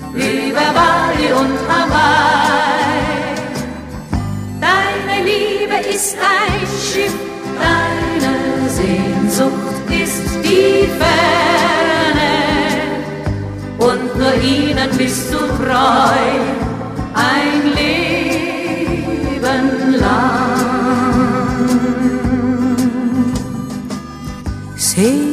über Bali und Hawaii. Deine Liebe ist ein Schiff, deine Sehnsucht ist die Ferne, und nur ihnen bist du treu, ein Leben lang.